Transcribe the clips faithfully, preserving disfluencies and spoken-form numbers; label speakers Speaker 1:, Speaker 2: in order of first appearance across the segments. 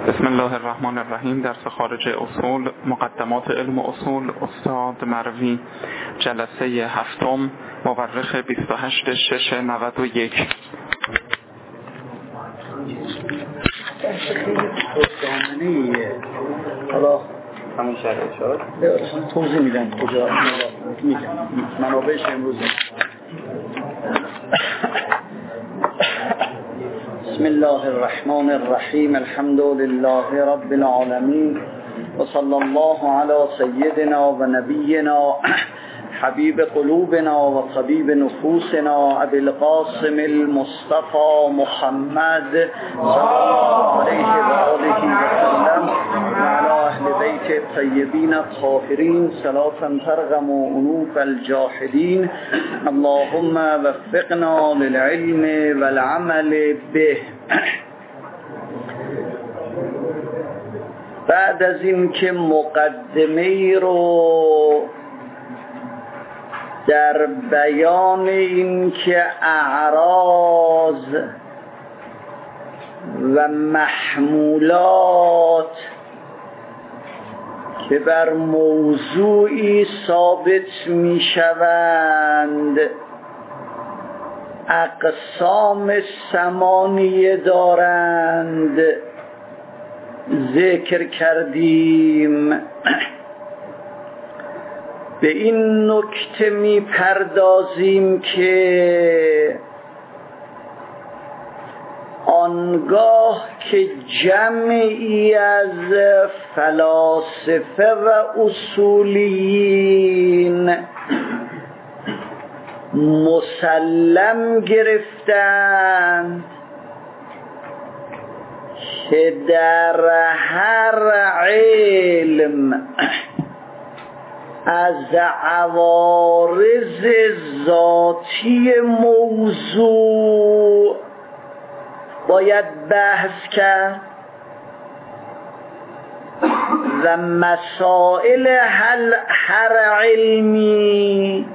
Speaker 1: بسم الله الرحمن الرحیم. درس خارج اصول، مقدمات علم اصول، استاد مروی، جلسه هفتم، مورخ بیست و هشت شش نود و یک.
Speaker 2: دامنه حالا همون شرح شد توضیح میدن کجا میگن منابعش امروز. بسم الله الرحمن الرحیم. الحمد لله رب العالمین و صلی الله علی سیدنا و نبینا حبیب قلوبنا و طبیب نفوسنا ابی القاسم المصطفى محمد صلی الله علیه و آله و سلم و علی اهل بیت الطیبین الطاهرین صلاة ترغم انوف الجاحدین. اللهم وفقنا للعلم والعمل به. بعد از این که مقدمه رو در بیان این که اعراض و محمولات که بر موضوعی ثابت می شوند اقسام ثمانیه دارند ذکر کردیم. به این نکته می پردازیم که آنگاه که جمعی از فلاسفه و اصولیین مسلم گرفتند که در هر علم از عوارض ذاتی موضوع باید بحث کرد و مسائل هر علمی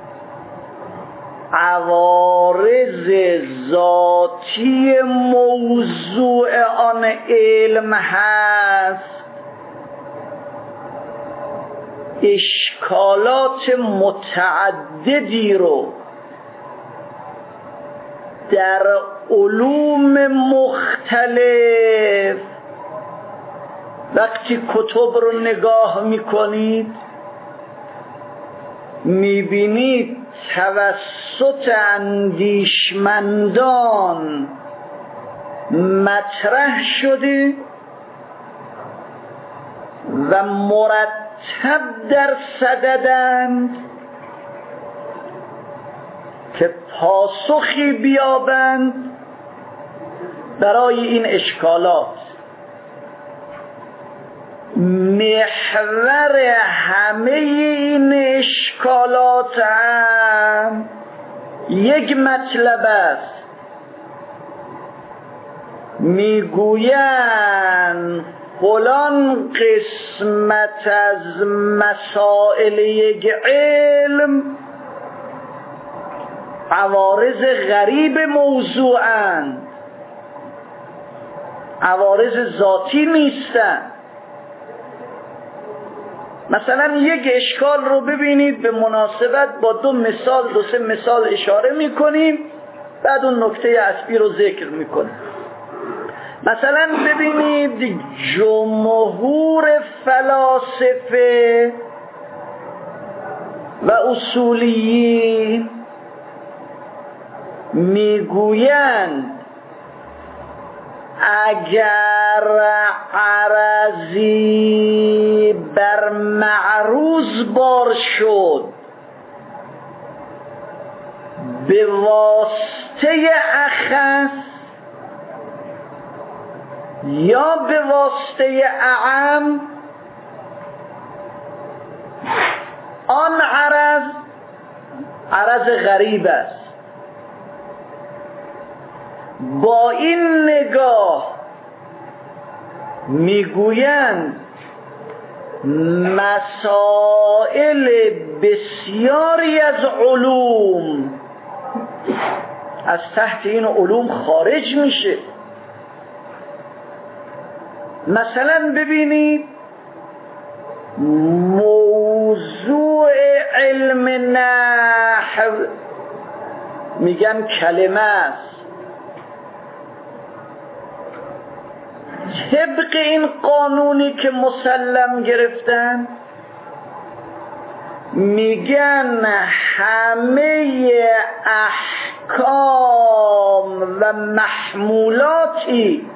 Speaker 2: عوارض ذاتی موضوع آن علم هست اشکالات متعددی رو در علوم مختلف وقتی کتب رو نگاه میکنید میبینید توسط اندیشمندان مطرح شده و مرتب در صددند که پاسخی بیابند برای این اشکالات. محور همه این اشکالات هم یک مطلب است. میگویند فلان قسمت از مسائل یک علم عوارض غریب موضوعند، عوارض ذاتی نیستند. مثلا یک اشکال رو ببینید به مناسبت با دو مثال دو سه مثال اشاره میکنیم بعد اون نکته اصلی رو ذکر میکنیم. مثلا ببینید جمهور فلاسفه و اصولیین میگویند اگر عرضی بر معروض بار شد به واسطه اخص یا به واسطه اعم، آن عرض عرض غریب است. با این نگاه میگویند مسائل بسیاری از علوم از تحت این علوم خارج میشه مثلا ببینید موضوع علم نحو میگن کلمه است. طبق این قانونی که مسلم گرفتن میگن همه احکام و محمولاتی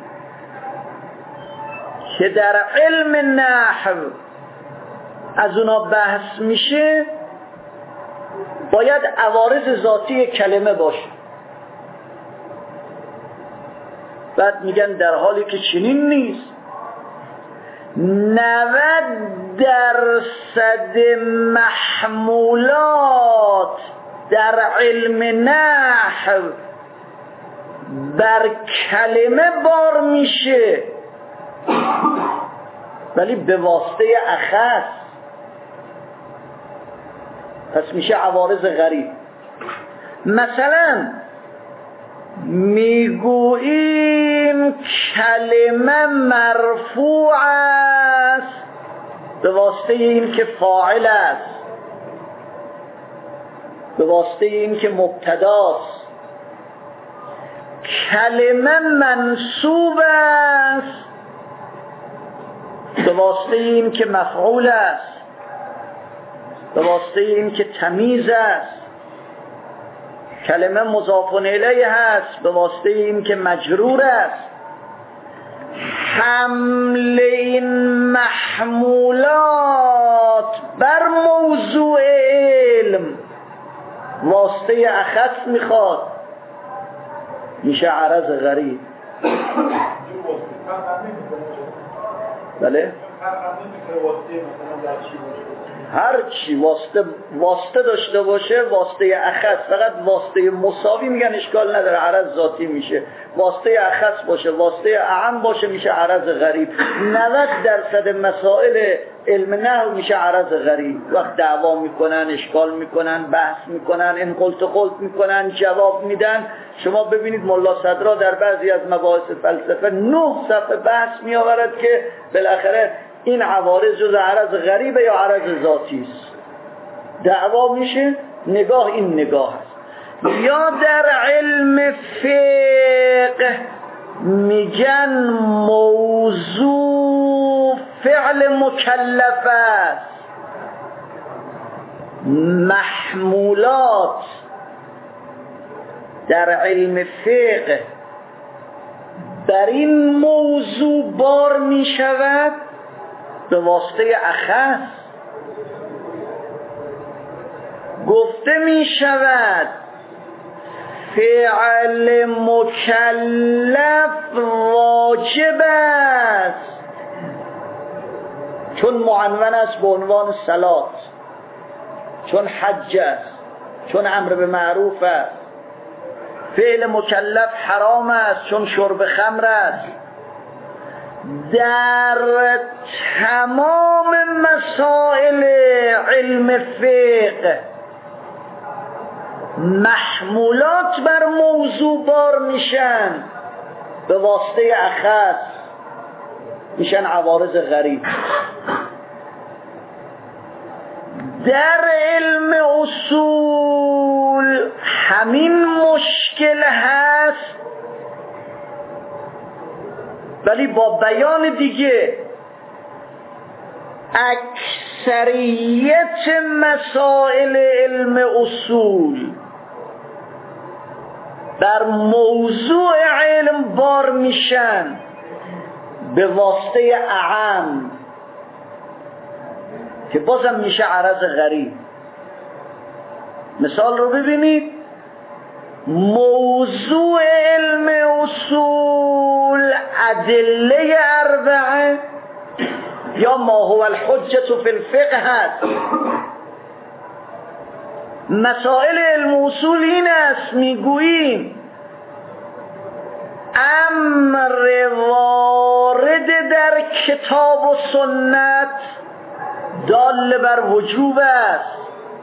Speaker 2: که در علم نحو از اونا بحث میشه باید عوارض ذاتی کلمه باشه. بعد میگن در حالی که چنین نیست، نود درصد محمولات در علم نحو بر کلمه بار میشه، ولی به واسطه اخص، پس میشه عوارض غریب. مثلا میگوییم کلمه مرفوع است به واسطه این که فاعل است، به واسطه این که مبتداست. کلمه منصوب است به واسطه این که مفعول است، به واسطه این که تمیز است. کلمه مضاف الیه هست به واسطه این که مجرور است. حمل این محمولات بر موضوع علم واسطه اخص میخواد، میشه عرض غریب. بله هر چی واسطه واسطه داشته باشه واسطه اخص، فقط واسطه مساوی میگن اشکال نداره، عرض ذاتی میشه. واسطه اخص باشه، واسطه اعم باشه، میشه عرض غریب. نود درصد مسائل علم نحو میشه عرض غریب. وقت دعوا میکنن، اشکال میکنن، بحث میکنن، این قلت قلت میکنن، جواب میدن. شما ببینید ملا صدرا در بعضی از مباحث فلسفه نه صفحه بحث میآورد که بالاخره این عوارض جز عرض غریبه یا عرض ذاتی است. دعوا میشه، نگاه این نگاه است. یا در علم فقه میگن موضوع فعل مکلف است، محمولات در علم فقه بر این موضوع بار می شود به واسطه اخص. گفته می شود فعل مکلف واجب است چون معنون است به عنوان صلات، چون حج است، چون امر به معروف است. فعل مکلف حرام است چون شرب خمر است. در تمام مسائل علم فقه محمولات بر موضوع بار میشن به واسطه اخص، میشن عوارض غریب. در علم اصول همین مشکل هست، ولی با بیان دیگه. اکثریت مسائل علم اصول در موضوع علم بار میشن به واسطه اعم که بازم میشه عرض غریب. مثال رو ببینید، موضوع علم اصول ادله اربعه یا ما هو الحجة فی الفقه هست. مسائل علم اصول این است، میگوییم امر وارد در کتاب و سنت دال بر وجوب است.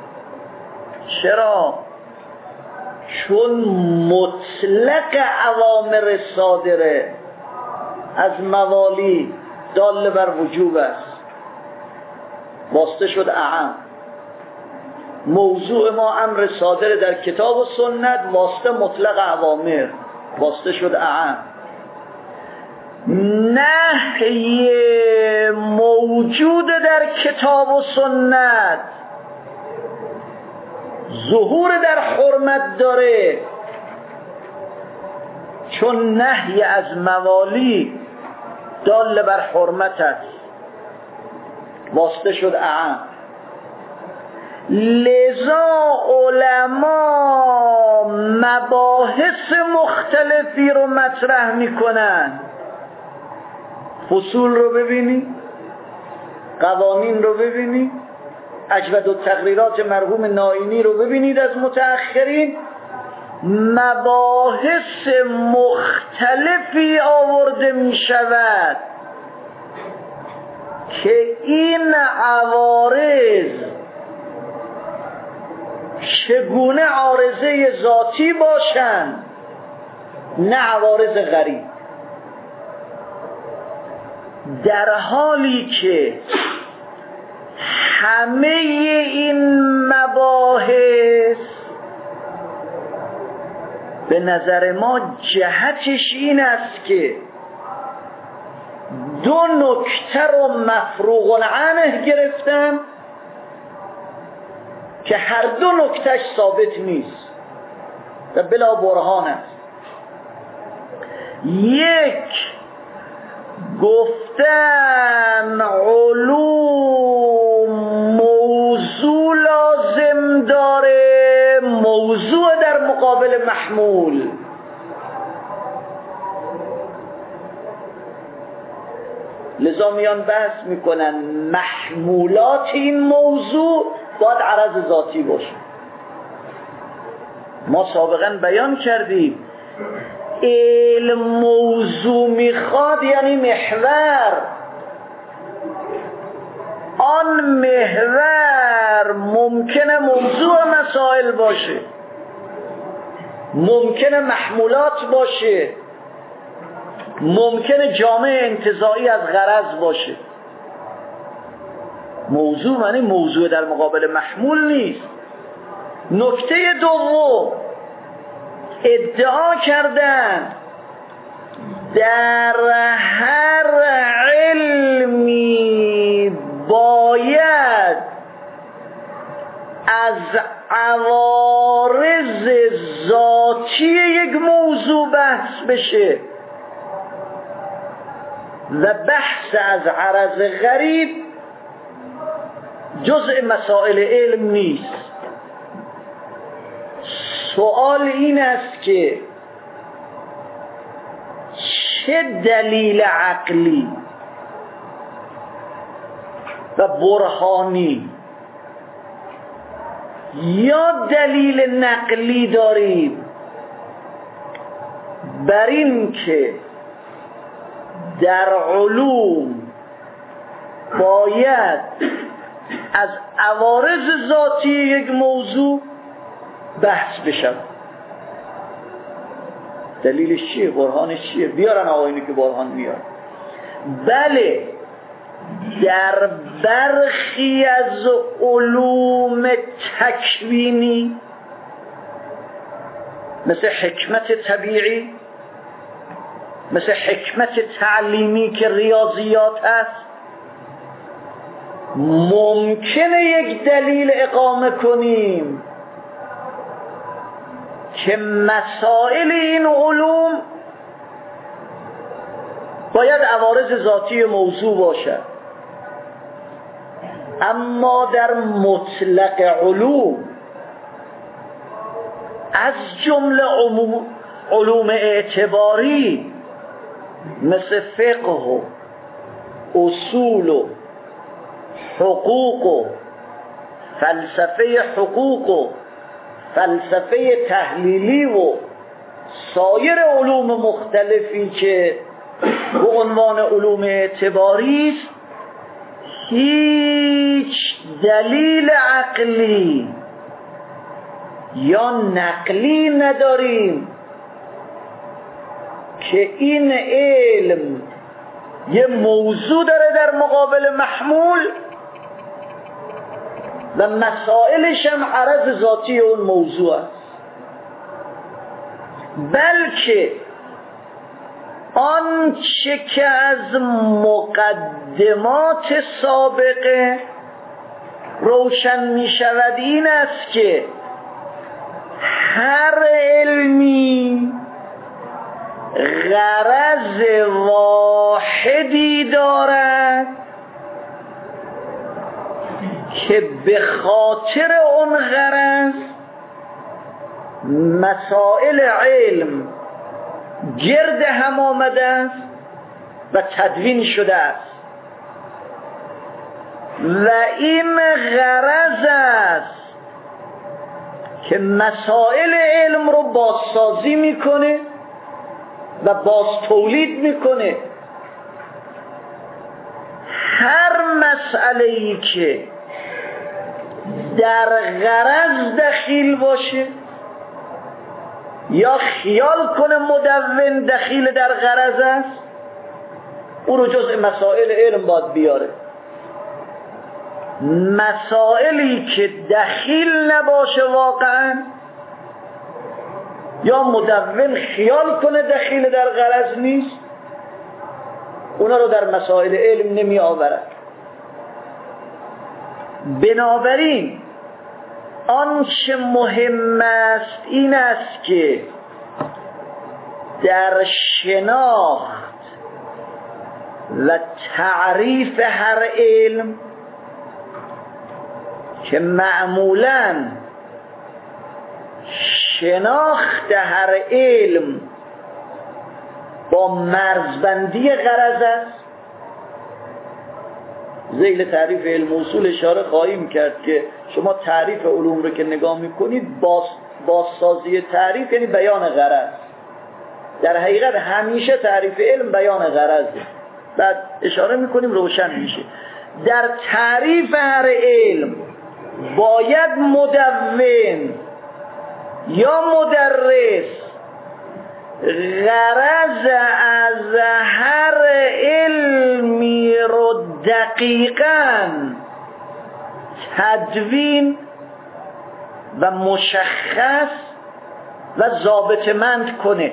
Speaker 2: چرا؟ چون مطلق اوامر صادره از موالی دال بر وجوب است، واسطه شد اعم. موضوع ما امر صادر در کتاب و سنت، واسطه مطلق اوامر، واسطه شد اعم. نهی موجود در کتاب و سنت ظهور در حرمت داره، چون نهی از موالی دال بر حرمت است، واسطه شد اعم. لذا علما مباحث مختلفی رو مطرح میکنن. فصول رو ببینی، قوانین رو ببینی، اجود التقریرات مرحوم نائینی رو ببینید از متأخرین، مباحث مختلفی آورده می شود که این عوارض چگونه عارضه ذاتی باشند نه عوارض غریب، در حالی که همه این مباحث به نظر ما جهتش این است که دو نکته رو مفروغ عنه گرفتن که هر دو نکتهش ثابت نیست و بلا برهان است. یک، گفتن علوم موضوع لازم داره، موضوع در مقابل محمول. لذا میان بحث میکنن محمولات این موضوع باید عرض ذاتی باشه. ما سابقا بیان کردیم علم موضوع میخواد یعنی محور، آن محور ممکنه موضوع مسائل باشه، ممکنه محمولات باشه، ممکنه جامعه انتزاعی از غرض باشه. موضوع معنی موضوع در مقابل محمول نیست. نکته دوم، ادعا کردن در هر علمی باید از عوارض ذاتی یک موضوع بحث بشه و بحث از عرض غریب جزء مسائل علم نیست. سوال این است که چه دلیل عقلی و برهانی یا دلیل نقلی داریم بر این که در علوم باید از عوارض ذاتی یک موضوع بحث بشم؟ دلیلش چیه؟ برهانش چیه؟ بیارن آقایونی که برهان میارن. بله، در برخی از علوم تکوینی مثل حکمت طبیعی، مثل حکمت تعلیمی که ریاضیات است، ممکنه یک دلیل اقامه کنیم که مسائل این علوم باید عوارض ذاتی موضوع باشد، اما در مطلق علوم از جمله علوم اعتباری مثل فقه و اصول و حقوق و فلسفه حقوق و فلسفه تحلیلی و سایر علوم مختلفی که به عنوان علوم اعتباری است، هیچ دلیل عقلی یا نقلی نداریم که این علم یه موضوع داره در مقابل محمول و مسائلش هم عرض ذاتی اون موضوع است، بلکه آنچه که از مقدمات سابقه روشن می شود این است که هر علمی غرض واحدی دارد که به خاطر اون غرض مسائل علم گرد هم آمده است و تدوین شده است و این غرض است که مسائل علم رو بازسازی میکنه و باز تولید میکنه. هر مسئله‌ای که در غرض دخیل باشه یا خیال کنه مدون دخیل در غرض است، او رو جزء مسائل علم باید بیاره. مسائلی که دخیل نباشه واقعا یا مدون خیال کنه دخیل در غرض نیست، اونا رو در مسائل علم نمی آورد. بنابراین آنچه مهم است این است که در شناخت و تعریف هر علم که معمولاً شناخت هر علم با مرزبندی غرض است. ذیل تعریف علم اصول اشاره خواهیم کرد که شما تعریف علوم رو که نگاه میکنید باز بازسازی تعریف یعنی بیان غرض. در حقیقت همیشه تعریف علم بیان غرضه. بعد اشاره میکنیم روشن میشه. در تعریف هر علم باید مدون یا مدرس غرض از هر علمی رو دقیقاً تدوین و مشخص و ضابطه‌مند کنه.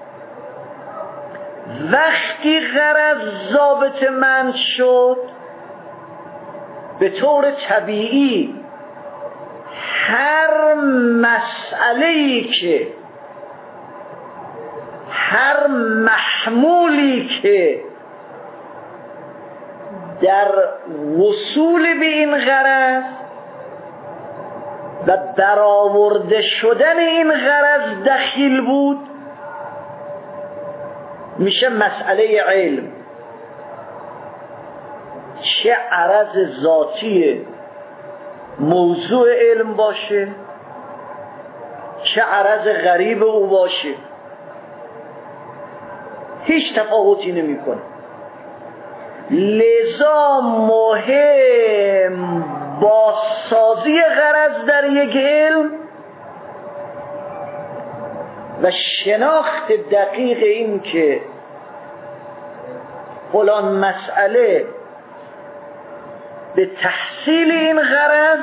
Speaker 2: وقتی غرض ضابطه‌مند شد به طور طبیعی هر مسئله‌ای که هر محمولی که در وصول به این غرض و برآورده شدن این غرض دخیل بود میشه مسئله علم. چه عرض ذاتی موضوع علم باشه، چه عرض غریب او باشه، هیچ تفاوتی نمی کنه. لذا مهم بازسازی غرض در یک علم و شناخت دقیق این که فلان مسئله به تحصیل این غرض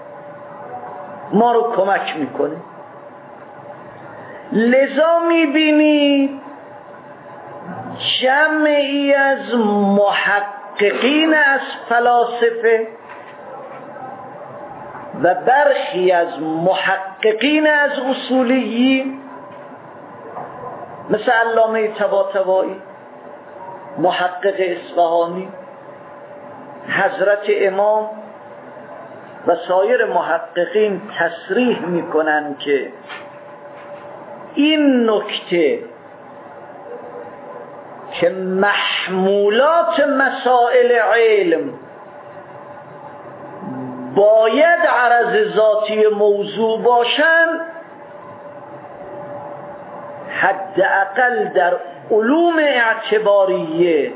Speaker 2: ما رو کمک میکنه. لذا میبینید جمعی از محققین از فلاسفه و برخی از محققین از اصولیین مثل علامه طباطبایی، محقق اصفهانی، حضرت امام و سایر محققین تصریح میکنن که این نکته که محمولات مسائل علم باید عرض ذاتی موضوع باشند، حداقل در علوم اعتباریه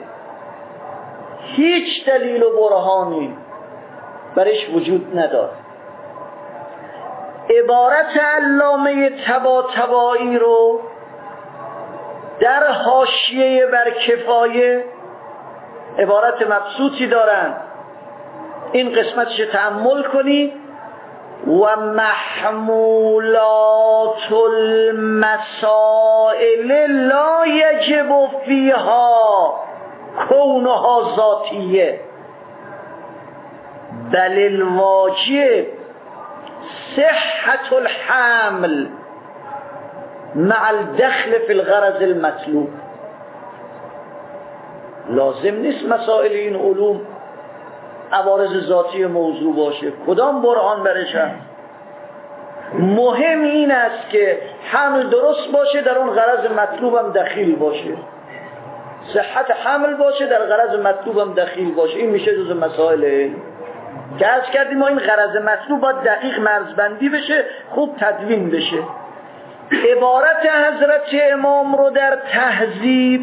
Speaker 2: هیچ دلیل و برهانی برش وجود نداره. عبارت علامه طباطبایی رو در حاشیه بر کفایه عبارت مبسوطی دارن، این قسمتش تأمل کنی. و محمولات المسائل لا یجب فیها کونها ذاتیه بل الواجب صحت الحمل مع الدخل فی الغرض المطلوب. لازم نیست مسائل این علوم عوارض ذاتی موضوع باشه، کدام برهان برش هست. مهم این است که حمل درست باشه، در اون غرض مطلوب هم دخیل باشه، صحت حمل باشه، در غرض مطلوب هم دخیل باشه. این میشه جز مسائل علم که عرض کردیم ما این غرض مطلوب باید دقیق مرزبندی بشه، خوب تدوین بشه. عبارت حضرت امام رو در تهذیب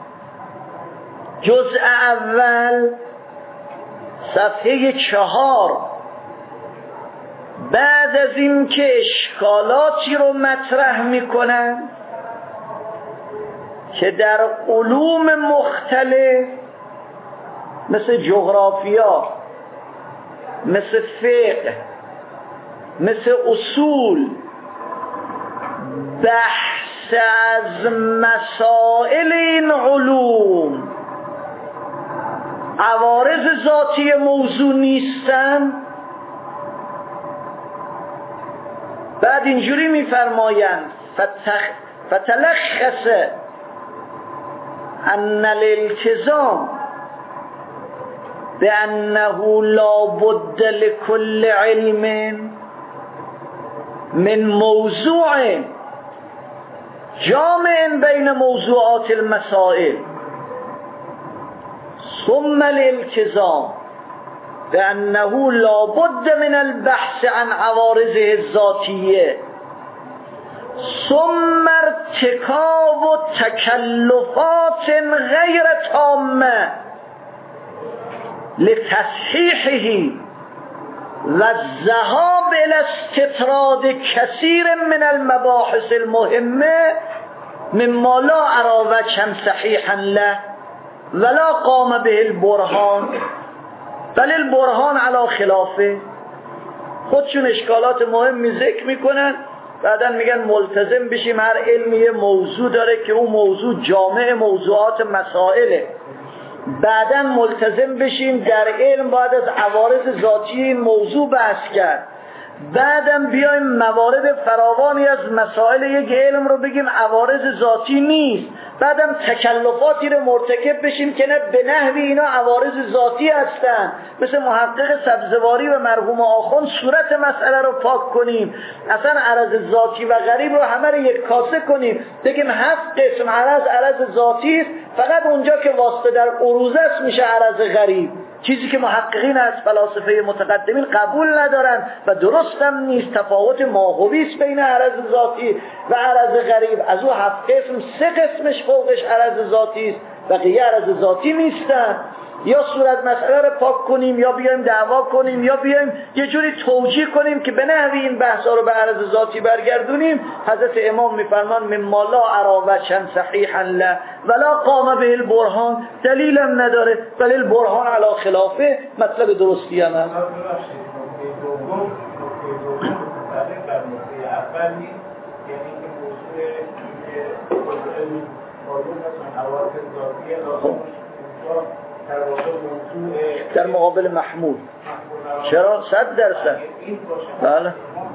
Speaker 2: جزء اول صفحه چهار بعد از این که اشکالاتی رو مطرح میکنن که در علوم مختلف مثل جغرافیا، مثل فقه، مثل اصول، بحث از مسائل این علوم عوارض ذاتی موضوع نیستن. بعد اینجوری میفرمایند فتخ... فتلخص ان الالتزام بانه لا بد لكل علم من موضوع جامع بین موضوعات المسائل ثم الالتزام بأنه لا بد من البحث عن عوارضه الذاتية ثم ارتكاب تكلفات غير تامة لتصحيحه والذهاب إلى استطراد كثير من المباحث المهمة مما لا أرى وجها صحيحا له ولا قام به البرهان بل البرهان علی خلافه. خودشون اشکالات مهمی ذکر میکنن، بعدا میگن ملتزم بشیم هر علمی یه موضوع داره که اون موضوع جامع موضوعات مسائله. بعدا ملتزم بشیم در علم باید از عوارض ذاتی این موضوع بحث کرد. بعدم بیایم موارد فراوانی از مسائل یک علم رو بگیم عوارض ذاتی نیست. بعدم تکلفاتی رو مرتکب بشیم که نه به نحوی اینا عوارض ذاتی هستن، مثل محقق سبزواری و مرحوم آخوند صورت مسئله رو پاک کنیم، اصلا عرض ذاتی و غریب رو همه رو یک کاسه کنیم، بگیم هفت قسم عرض عرض ذاتی است، فقط اونجا که واسطه در عروض است میشه عرض غریب، چیزی که محققین از فلاسفه متقدمین قبول ندارن و درست هم نیست. تفاوت ماهوی است بین عرض ذاتی و عرض غریب. از او هفت قسم سه قسمش فوقش عرض ذاتی است، بقیه عرض ذاتی نیستن. یا صورت مسئله رو پاک کنیم، یا بیایم دعوا کنیم، یا بیایم یه جوری توجیه کنیم که به نحوی این بحثا رو به عرض ذاتی برگردونیم. حضرت امام میفرمان مما لا ارا وجها صحیحا له ولا قام به البرهان، دلیلم نداره ولی البرهان علی خلافه، مطلب درستی هم هست. در مقابل محمول چرا؟ صد درصد بله.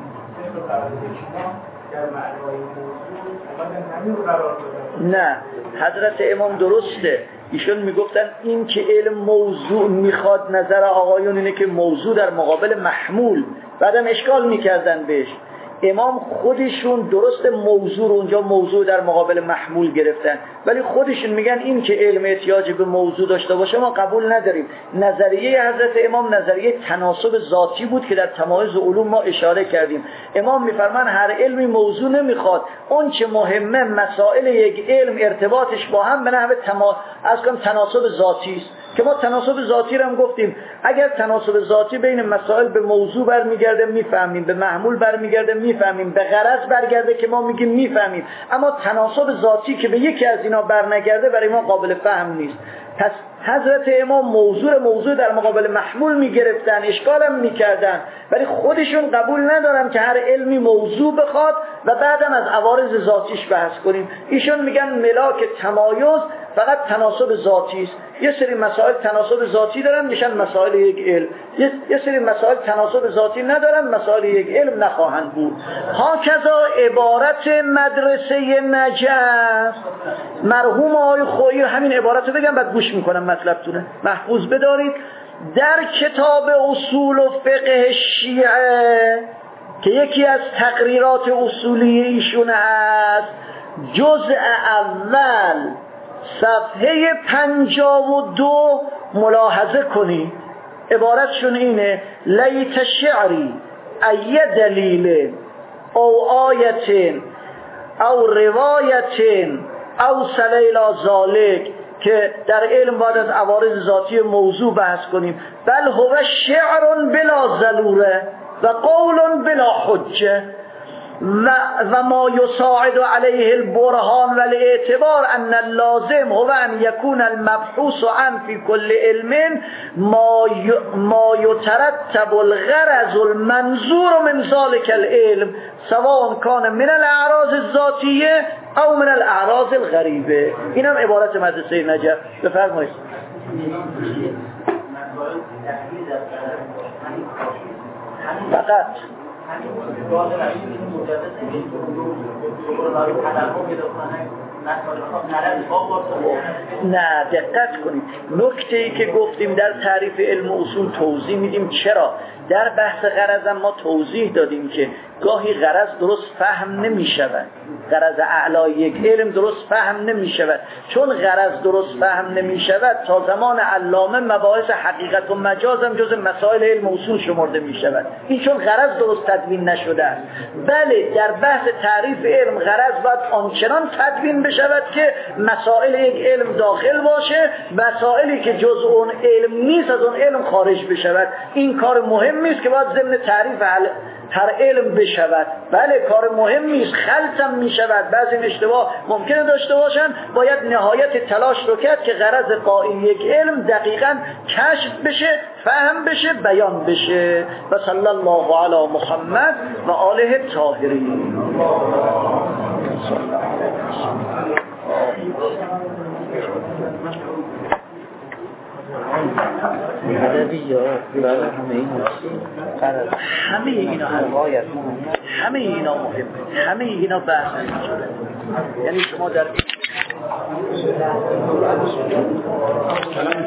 Speaker 2: نه حضرت امام درسته، ایشون میگفتن این که علم موضوع میخواد، نظر آقایون اینه که موضوع در مقابل محمول، بعدم اشکال میکردن بهش. امام خودشون درست موضوع رو اونجا موضوع در مقابل محمول گرفتن، ولی خودشون میگن این که علم احتیاج به موضوع داشته باشه ما قبول نداریم. نظریه حضرت امام نظریه تناسب ذاتی بود که در تمایز علوم ما اشاره کردیم. امام میفرمان هر علمی موضوع نمیخواد، اون چه مهمه مسائل یک علم ارتباطش با هم به نحو تما... از کم تناسب ذاتی است که ما تناسب ذاتی رو هم گفتیم. اگر تناسب ذاتی بین مسائل به موضوع برمیگرده میفهمیم، به محمول برمیگرده میفهمیم، به غرض برگرده که ما میگیم میفهمیم، اما تناسب ذاتی که به یکی از اینا برنگرده برای ما قابل فهم نیست. پس حضرت امام موضوع موضوع در مقابل محمول میگرفتن، اشکالم میکردن، ولی خودشون قبول ندارن که هر علمی موضوع بخواد و بعدم از عوارض ذاتیش بحث کنیم. ایشون میگن ملاک تمایز فقط تناسب ذاتی است. یه سری مسائل تناسب ذاتی دارن میشن مسائل یک علم، یه سری مسائل تناسب ذاتی ندارن مسائل یک علم نخواهند بود. ها کذا عبارت مدرسه نجف مرحوم آقای خویی، همین عبارت رو بگم بعد گوش میکنم مطلبتونه محفوظ بدارید. در کتاب اصول و فقه شیعه که یکی از تقریرات اصولی ایشون هست، جزء اول صفحه پنجاه و دو ملاحظه کنید. عبارتشون اینه: لیت شعری ای دلیل او آیت او روایت او سلیل ذالک، که در علم باید از عوارض ذاتی موضوع بحث کنیم. بل هو شعر بلا ضروره و قول بلا حجه و, و ما یساعد علیه البرهان و الاعتبار ان اللازم هو ان یکون المبحوث عن فی کل علم ما ما یترتب الغرض المنظور من ذلك العلم سواء کان من الاعراض الذاتیه او من الاعراض الغریبه. این هم عبارت مدرسه نجف. بفرمایید. فقط نه دقت کنید، نکته ای که گفتیم در تعریف علم و اصول توضیح میدیم. چرا؟ در بحث غرض ما توضیح دادیم که گاهی غرض درست فهم نمی شود، غرض اعلی یک علم درست فهم نمی شود. چون غرض درست فهم نمی شود تا زمان علامه مباحث حقیقت و مجاز هم جز مسائل علم و اصول شمرده می شود. این چون غرض درست تدوین نشده است. بله در بحث تعریف علم غرض باید آنچنان تدوین بشود که مسائل یک علم داخل باشه، مسائلی که جز اون علم نیست از اون علم خارج بشود. این کار مهمی است که باید ضمن تعریف هر علم بشود. بله کار مهمی است، خلطم می شود، بعضی اشتباه ممکنه داشته باشن، باید نهایت تلاش رو کرد که غرض قائل یک علم دقیقاً کشف بشه، فهم بشه، بیان بشه. و صلی الله علی محمد و آله الطاهرین. همه اینا همه اینا مهمه، همه اینا بحث نمی‌کنه. یعنی شما در